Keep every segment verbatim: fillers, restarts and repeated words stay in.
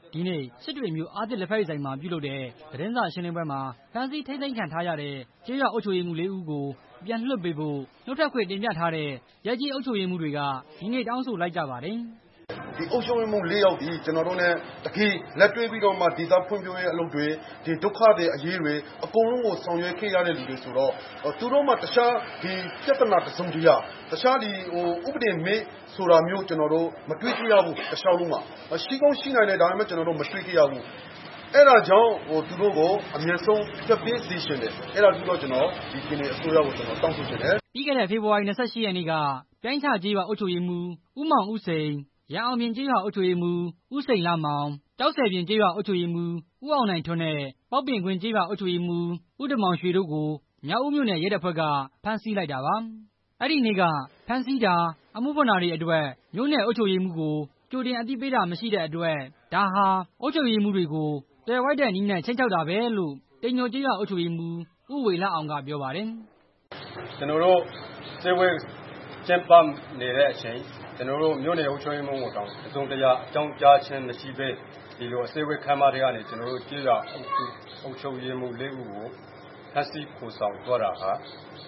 ဒီနေ့စစ်တွေမျိုးအာသစ်လက်ဖက်ရည်ဆိုင်မှာပြုလုပ်တဲ့သတင်းစာရှင်းလင်းပွဲမှာဖမ်းဆီးထိန်းသိမ်းခံထားရတဲ့ကျေးရွာအုပ်ချုပ်ရေးမှူးလေးဦးကိုပြန်လွှတ်ပေးဖို့နှုတ်ထွက်ခွင့်တင်ပြထားတဲ့ရပ်ကျေးအုပ်ချုပ်ရေးမှူးတွေကဒီနေ့တောင်းဆိုလိုက်ကြပါတယ်။ဒီအုပ်ချုပ်ရေးမှူးလေးယောက်ဒီကျွန်တော်တို့နဲ့တကယ်လက်တွေ့ပြီးတော့မှဒေသဖွံ့ဖြိုးရေးအလုပ်တွေဒီဒုက္ခတွေအရေးတွေအကုန်လုံးကိုဆောင်ရွက်ခဲ့ရတဲ့လူတွေဆိုတော့သူတို့မှတခြားဒီပြဿနာတစုံတရာတခြားဒီဟိုဥပဒေမေ့ဆိုတာမျိုးကျွန်တော်တို့မတွေ့ကြရဘူးတခြားလုံးမှာရှိကောင်းရှိနိုင်တယ်ဒါပေမဲ့ကျွန်တော်တို့မတွေ့ကြရဘူးအဲ့ဒါကြောင့်ဟိုသူတို့ကိုအမြဲဆုံးပြပြစီရှင်တယ်အဲ့ဒါပြီးတော့ကျွန်တော်ဒီပြည်နယ်အစိုးရကိုကျွန်တော်တောင်းဆိုချင်တယ်ပြီးခဲ့တဲ့ဖေဖော်ဝါရီလ၂၈ရက်နေ့ကပြိုင်းချကျေးရွာအုပ်ချုပ်ရေးမှူးဦးမောင်ဦးစိန်ရန်အောင်ပြင်ကျေးရွာအုပ်ချုပ်ရေးမှူးဦးစိန်လမောင်ကျောက်ဆည်ပြင်ကျေးရွာအုပ်ချုပ်ရေးမှူးဦးအောင်နိုင်ထွန်းနဲ့ပေါက်ပြင်ကွင်းကျေးရွာအုပ်ချုပ်ရေးမှူးဦးတင်မောင်ရွှေတို့ကိုမြောက်ဦးမြို့နယ်ရဲတပ်ဖွဲ့ကဖမ်းဆီးလိုက်တာပါအဲ့ဒီနေ့ကဖမ်းဆီးတာအမှုဖွင့်တာတွေအတွက်မြို့နယ်အုပ်ချုပ်ရေးမှူးကိုကြိုတင်အသိပေးတာမရှိတဲ့အတွက်ဒါဟာအုပ်ချုပ်ရေးမှူးတွေကိုတွယ်ဝိုက်တဲ့နည်းနဲ့ချိန်ချောက်တာပဲလို့တိမ်ညိုကျေးရွာအုပ်ချုပ်ရေးမှူးဦးဝေလအောင်ကပြောပါတယ်ကျွန်တော်တို့စေဝဲကျင်းပနေတဲ့အချိန်ကျွန်တော်တို့မြို့နယ်အုပ်ချုပ်ရေးမှူးကိုတောင်းအစုံတရာအကြောင်းကြားခြင်းမရှိဘဲဒီလိုအစည်းအဝေးခမ်းမတွေကနေကျွန်တော်တို့ကျေးရွာအုပ်ချုပ်ရေးမှူးလေးဦးကိုဖမ်းဆီးခေါ်ဆောင်သွားတာဟာ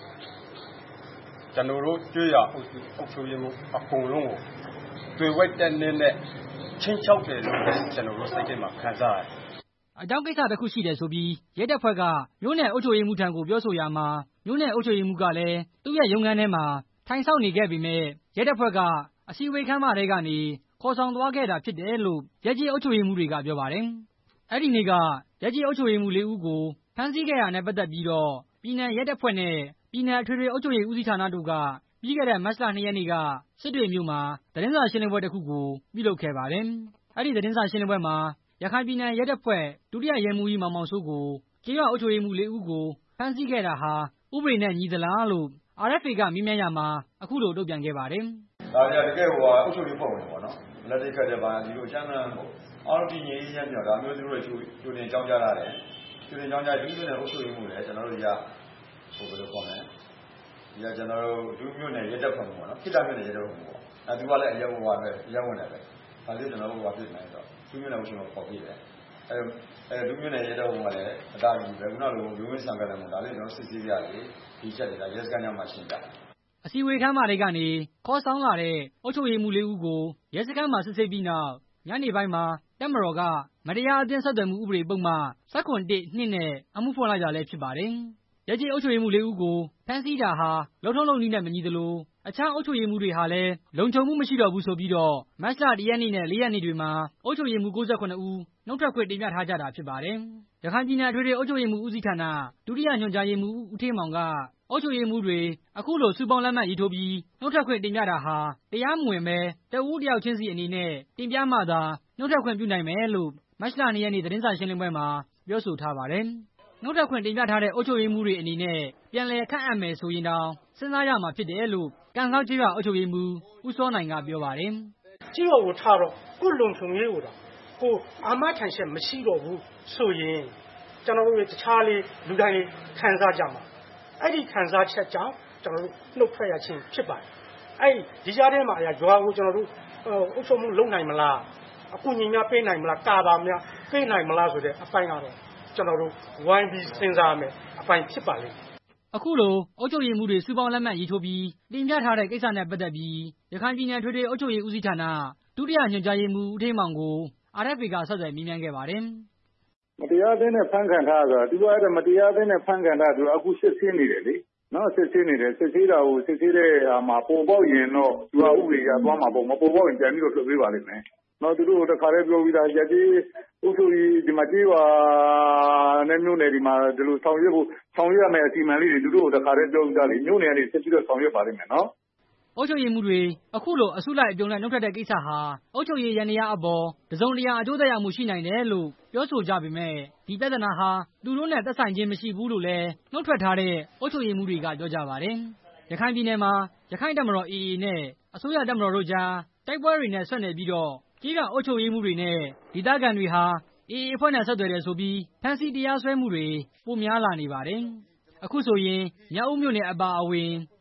ကျွန်တော်တို့ကျေးရွာအုပ်ချုပ်ရေးမှူးအကုန်လုံးကိုတွေ့ဝိုက်တဲ့နည်းနဲ့ချင်းချောက်တယ်လို့ကျွန်တော်တို့စိတ်ထဲမှာခံစားရတယ်အကြောင်းကိစ္စတစ်ခုရှိတယ်ဆိုပြီးရဲတပ်ဖွဲ့ကမြို့နယ်အုပ်ချုပ်ရေးမှူးထံကိုပြောဆိုရမှာမြို့နယ်အုပ်ချုပ်ရေးမှူးကလည်းသူ့ရဲ့ရုံးခန်းထဲမှာထိုင်ဆောင်နေခဲ့ပေမဲ့ရဲတပ်ဖွဲ့ကအစည်းအဝေးခန်းမထဲကနေခေါ်ဆောင်သွားခဲ့တာဖြစ်တယ်လို့ရပ်ကျေးအုပ်ချုပ်ရေးမှူးတွေကပြောပါတယ်။အဲ့ဒီနေ့ကရပ်ကျေးအုပ်ချုပ်ရေးမှူးလေးဦးကိုဖမ်းဆီးခဲ့ရတဲ့ပတ်သက်ပြီးတော့ပြည်နယ်ရဲတပ်ဖွဲ့နဲ့ပြည်နယ်အထွေထွေအုပ်ချုပ်ရေးဦးစီးဌာနတို့ကပြီးခဲ့တဲ့မတ်လ၂ရက်နေ့ကစစ်တွေမြို့မှာသတင်းစာရှင်းလင်းပွဲတစ်ခုကိုပြုလုပ်ခဲ့ပါတယ်။အဲ့ဒီသတင်းစာရှင်းလင်းပွဲမှာရခိုင်ပြည်နယ်ရဲတပ်ဖွဲ့ဒုတိယရဲမှူးကြီးမောင်မောင်စိုးကိုကျေးရွာအုပ်ချုပ်ရေးမှူးလေးဦးကိုဖမ်းဆီးခဲ့တာဟာဥပဒေနဲ့ညီသလားလို့ အာရ်အက်ဖ်အေ ကမေးမြန်းရမှာအခုလိုတုံ့ပြန်ခဲ့ပါတယ်။ဒါကြတကယ်ဟိုအုပ်ချုပ်ရေးဖွဲ့ဝင်ပေါ့နော်လက်တိတ်ခတ်တဲ့ဘာဒီလိုအချမ်းမ်းပေါ့အားလုံးတည်ငြိမ်ရေးရမြောက်ဒါမျိုးသူတို့ရဲ့ကျိုးတင်ကြောင်းကြရတယ်ကျိုးတင်ကြောင်းကြဒုမြို့နယ်အုပ်ချုပ်ရေးမှူးလည်းကျွန်တော်တို့ရဟိုဘယ်လိုခေါ်မလဲဒီကကျွန်တော်တို့ဒုမြို့နယ်ရဲတပ်ဖွဲ့ပေါ့နော်ခိတ္တမြို့နယ်ရဲတပ်ဖွဲ့ပေါ့အဲသူကလည်းအရက်ဟိုပါပဲအရက်ဝင်တယ်ပဲဒါလေးကျွန်တော်တို့ဟိုပါဖြစ်နေတော့ဒုမြို့နယ်အုပ်ချုပ်ရေးပေါ်ပြည့်တယ်အဲအဲဒုမြို့နယ်ရဲတပ်ဖွဲ့ကလည်းအတားကြီးပဲခုနလိုလူဝင်ဆောင်ကြတယ်မို့ဒါလေးကျွန်တော်စစ်ဆေးပြရတယ်ဒီချက်တွေကရဲစခန်းမှာရှင်းပြအစည်းအဝေးခန်းမတွေကနေခေါ်ဆောင်လာတဲ့အုပ်ချုပ်ရေးမှူးလေးဦးကိုရဲစခန်းမှာစစ်ဆေးပြီးနောက်ညနေပိုင်းမှာတပ်မတော်ကမတရားအသင်းဆက်သွယ်မှုဥပဒေပုံမှန်၁၇ နဲ့အမှုဖွင့်လိုက်တာလည်းဖြစ်ပါတယ်။ရပ်ကျေးအုပ်ချုပ်ရေးမှူးလေးဦးကိုဖမ်းဆီးတာဟာလုပ်ထုံးလုပ်နည်းနဲ့မညီသလိုအခြားအုပ်ချုပ်ရေးမှူးတွေဟာလည်းလုံခြုံမှုမရှိတော့ဘူးဆိုပြီးတော့မတ်လ၁ရက်နေ့နဲ့၄ရက်နေ့တွေမှာအုပ်ချုပ်ရေးမှူး၉၇ဦးနှုတ်ထွက်ခွင့်တင်ပြထားကြတာဖြစ်ပါတယ်။ရခိုင်ပြည်နယ်အထွေထွေအုပ်ချုပ်ရေးမှူးဦးစီးဌာနဒုတိယညွှန်ကြားရေးမှူးဦးဌေးမောင်ကအုပ်ချုပ်ရေးမှူးတွေအခုလိုစုပေါင်းလက်မှတ်ရေးထိုးပြီးနှုတ်ထွက်ခွင့်တင်ပြတာဟာတရားမဝင်ပဲတဦးတစ်ယောက်ချင်းစီအနေနဲ့တင်ပြမှသာနှုတ်ထွက်ခွင့်ပြုနိုင်မယ်လို့မတ်လ၂ရက်နေ့သတင်းစာရှင်းလင်းပွဲမှာပြောဆိုထားပါတယ်။နှုတ်ထွက်ခွင့်တင်ပြထားတဲ့အုပ်ချုပ်ရေးမှူးတွေအနေနဲ့ပြန်လည်ခန့်အပ်မယ်ဆိုရင်တောင်စဉ်းစားရမှာဖြစ်တယ်လို့ကန်စောက်ကျေးရွာအုပ်ချုပ်ရေးမှူးဦးစောနိုင်ကပြောပါတယ်။ကျေးရွာကိုထားတော့ကိုလုံခြုံရေးကိုတော့ကိုအာမခံချက်မရှိတော့ဘူးဆိုရင်ကျွန်တော်တို့တခြားလေးလူတိုင်းလေးခံစားကြမှာအဲ့ဒီခံစားချက်ကြောင့်ကျွန်တော်တို့နှုတ်ထွက်ရခြင်းဖြစ်ပါတယ်အဲ့ဒီကြားထဲမှာအရာရွာကိုကျွန်တော်တို့အုပ်ချုပ်မှုလုပ်နိုင်မလားအကူအညီများပေးနိုင်မလားကာပါများပေးနိုင်မလားဆိုတဲ့အပိုင်းကတော့ကျွန်တော်တို့ဝိုင်းပြီးစဉ်းစားမယ်အပိုင်းဖြစ်ပါလိမ့်အခုလိုအုပ်ချုပ်ရေးမှူးတွေစုပေါင်းလက်မှတ်ရေးထိုးပြီးတင်ပြထားတဲ့ကိစ္စနဲ့ပတ်သက်ပြီးရခိုင်ပြည်နယ်ထွေထွေအုပ်ချုပ်ရေးဦးစီးဌာနဒုတိယညွှန်ကြားရေးမှူးဦးဌေးမောင်ကို အာရ်အက်ဖ်အေ ကဆက်သွယ်မေးမြန်းခဲ့ပါတယ်။မတရားသင်းနဲ့ဖမ်းခံထားဆိုတာသူကအဲ့ဒါမတရားသင်းနဲ့ဖမ်းခံထားသူအခုစစ်ဆေးနေတယ်လေနော်စစ်ဆေးနေတယ်စစ်ဆေးတာကိုစစ်ဆေးတဲ့မှာပေါ်ပေါက်ရင်တော့သူကဥပဒေရသွားမှာပေါ့မပေါ်ပေါက်ရင်ပြန်ပြီးတော့လွှတ်ပေးပါလိမ့်မယ်နော်သူတို့တခါတည်းပြောပြီးသားရက်ကြီးဥပဒေဒီမှာကြီးပါနဲ့မြို့နယ်ဒီမှာဒီလိုဆောင်ရွက်ဖို့ဆောင်ရွက်ရမယ်အစီအမံလေးတွေသူတို့တခါတည်းပြောပြီးသားလေမြို့နယ်ကနေဆက်ပြီးတော့ဆောင်ရွက်ပါလိမ့်မယ်နော်အုပ်ချုပ်ရေးမှူးတွေအခုလိုအစုလိုက်အပြုံလိုက်နှုတ်ထွက်တဲ့ကိစ္စဟာအုပ်ချုပ်ရေးယန္တရားအပေါ်တစုံတရာအကျိုးသက်ရောက်မှုရှိနိုင်တယ်လို့ပြောဆိုကြပေမဲ့ဒီပြဿနာဟာသူတို့နဲ့သက်ဆိုင်ခြင်းမရှိဘူးလို့လည်းနှုတ်ထွက်ထားတဲ့အုပ်ချုပ်ရေးမှူးတွေကပြောကြပါတယ်။ရခိုင်ပြည်နယ်မှာရခိုင်တပ်မတော် အေအေ နဲ့အစိုးရတပ်မတော်တို့ကြားတိုက်ပွဲတွေနဲ့ဆက်နွယ်ပြီးတော့ကျေးရွာအုပ်ချုပ်ရေးမှူးတွေနဲ့ဒေသခံတွေဟာအေအေအဖွဲ့နဲ့ဆက်သွယ်တယ်ဆိုပြီးဖမ်းဆီးတရားစွဲမှုတွေပိုများလာနေပါတယ်။အခုဆိုရင်မြောက်ဦးမြို့နယ်အပါအဝင်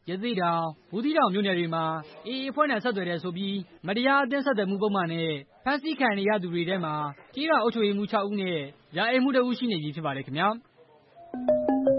ရသေ့တောင်၊ ဘူးသီးတောင်မြို့နယ်တွေမှာ အေအေ အဖွဲ့နဲ့ဆက်သွယ်တယ်ဆိုပြီး မတရားအသင်းဆက်သွယ်မှုပုဒ်မနဲ့ ဖမ်းဆီးခံနေရသူတွေထဲမှာ ကျေးရွာအုပ်ချုပ်ရေးမှူး ခြောက်ဦးနဲ့ ရာအိမ်မှူးတစ်ဦးရှိနေပြီဖြစ်ပါတယ်ခင်ဗျာ။